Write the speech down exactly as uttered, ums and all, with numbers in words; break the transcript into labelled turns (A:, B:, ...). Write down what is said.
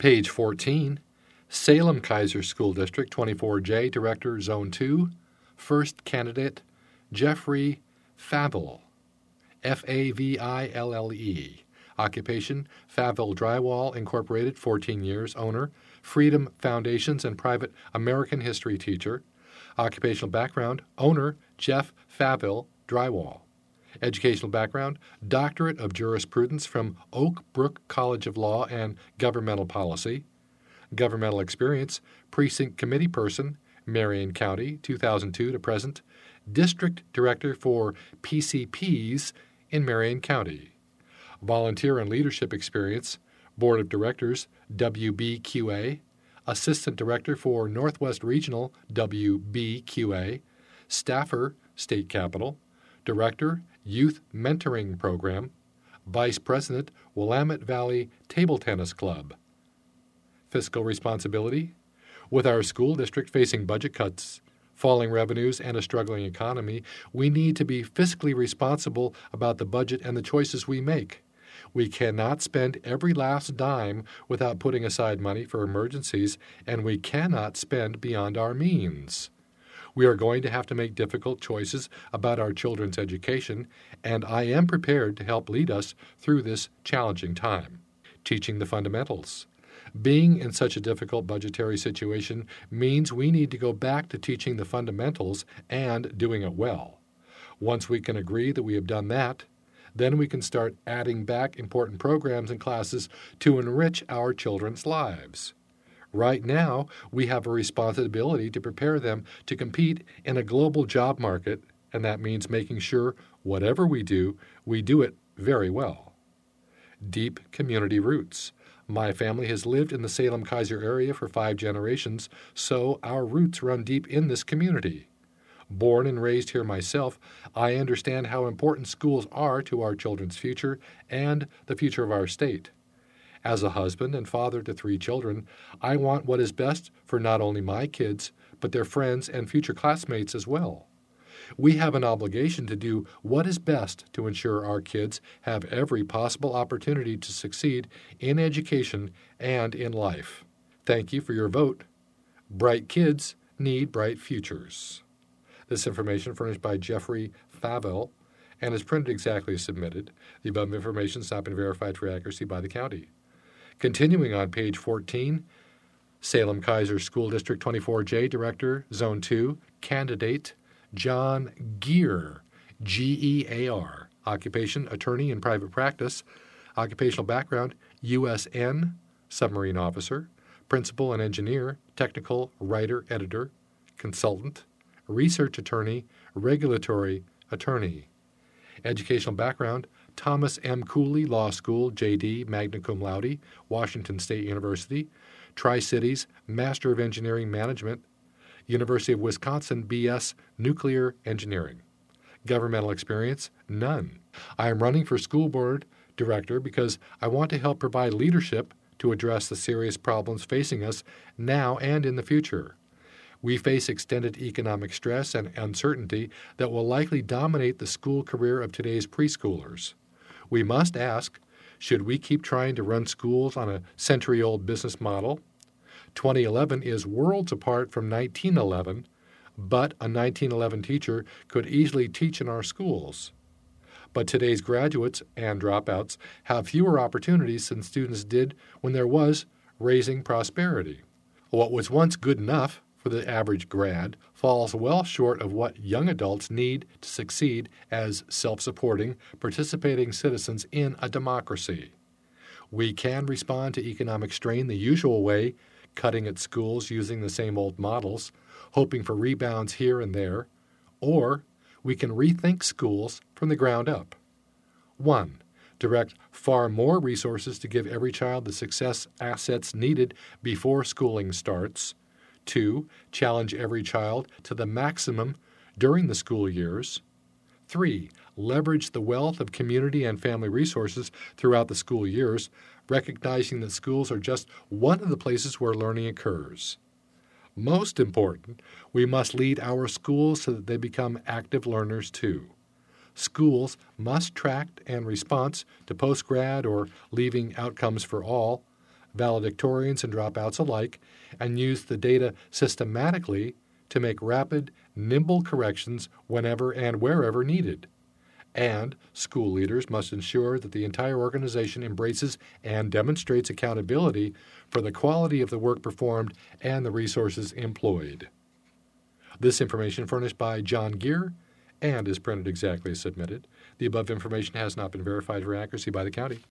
A: Page fourteen, Salem Keizer School District twenty-four J, Director, Zone two, First Candidate, Jeffrey Faville, F A V I L L E. Occupation, Faville Drywall, Incorporated, fourteen years, owner, Freedom Foundations and private American history teacher. Occupational background, owner, Jeff Faville Drywall. Educational background, Doctorate of Jurisprudence from Oak Brook College of Law and Governmental Policy. Governmental experience, Precinct Committee Person, Marion County, two thousand two to present. District Director for P C Ps in Marion County. Volunteer and leadership experience, Board of Directors, W B Q A. Assistant Director for Northwest Regional, W B Q A. Staffer, State Capitol. Director, Youth Mentoring Program. Vice President, Willamette Valley Table Tennis Club. Fiscal responsibility. With our school district facing budget cuts, falling revenues, and a struggling economy, we need to be fiscally responsible about the budget and the choices we make. We cannot spend every last dime without putting aside money for emergencies, and we cannot spend beyond our means. We are going to have to make difficult choices about our children's education, and I am prepared to help lead us through this challenging time. Teaching the fundamentals. Being in such a difficult budgetary situation means we need to go back to teaching the fundamentals and doing it well. Once we can agree that we have done that, then we can start adding back important programs and classes to enrich our children's lives. Right now, we have a responsibility to prepare them to compete in a global job market, and that means making sure whatever we do, we do it very well. Deep community roots. My family has lived in the Salem Keizer area for five generations, so our roots run deep in this community. Born and raised here myself, I understand how important schools are to our children's future and the future of our state. As a husband and father to three children, I want what is best for not only my kids, but their friends and future classmates as well. We have an obligation to do what is best to ensure our kids have every possible opportunity to succeed in education and in life. Thank you for your vote. Bright kids need bright futures. This information furnished by Jeffrey Faville and is printed exactly as submitted. The above information has not been verified for accuracy by the county. Continuing on page fourteen, Salem Keizer School District twenty-four J, Director, Zone two, Candidate, John Gear, G E A R. Occupation, attorney in private practice. Occupational background, U S N, submarine officer. Principal and engineer, technical, writer, editor, consultant. Research attorney, regulatory attorney. Educational background, Thomas M. Cooley Law School, J D, magna cum laude, Washington State University. Tri-Cities, Master of Engineering Management, University of Wisconsin, B S, Nuclear Engineering. Governmental experience, none. I am running for school board director because I want to help provide leadership to address the serious problems facing us now and in the future. We face extended economic stress and uncertainty that will likely dominate the school career of today's preschoolers. We must ask, should we keep trying to run schools on a century-old business model? twenty eleven is worlds apart from nineteen eleven, but a nineteen eleven teacher could easily teach in our schools. But today's graduates and dropouts have fewer opportunities than students did when there was raising prosperity. What was once good enough for the average grad falls well short of what young adults need to succeed as self-supporting, participating citizens in a democracy. We can respond to economic strain the usual way, cutting at schools using the same old models, hoping for rebounds here and there, or we can rethink schools from the ground up. One, direct far more resources to give every child the success assets needed before schooling starts. Two, challenge every child to the maximum during the school years. Three, leverage the wealth of community and family resources throughout the school years, recognizing that schools are just one of the places where learning occurs. Most important, we must lead our schools so that they become active learners too. Schools must track and respond to post-grad or leaving outcomes for all, valedictorians and dropouts alike, and use the data systematically to make rapid, nimble corrections whenever and wherever needed. And school leaders must ensure that the entire organization embraces and demonstrates accountability for the quality of the work performed and the resources employed. This information furnished by John Gear and is printed exactly as submitted. The above information has not been verified for accuracy by the county.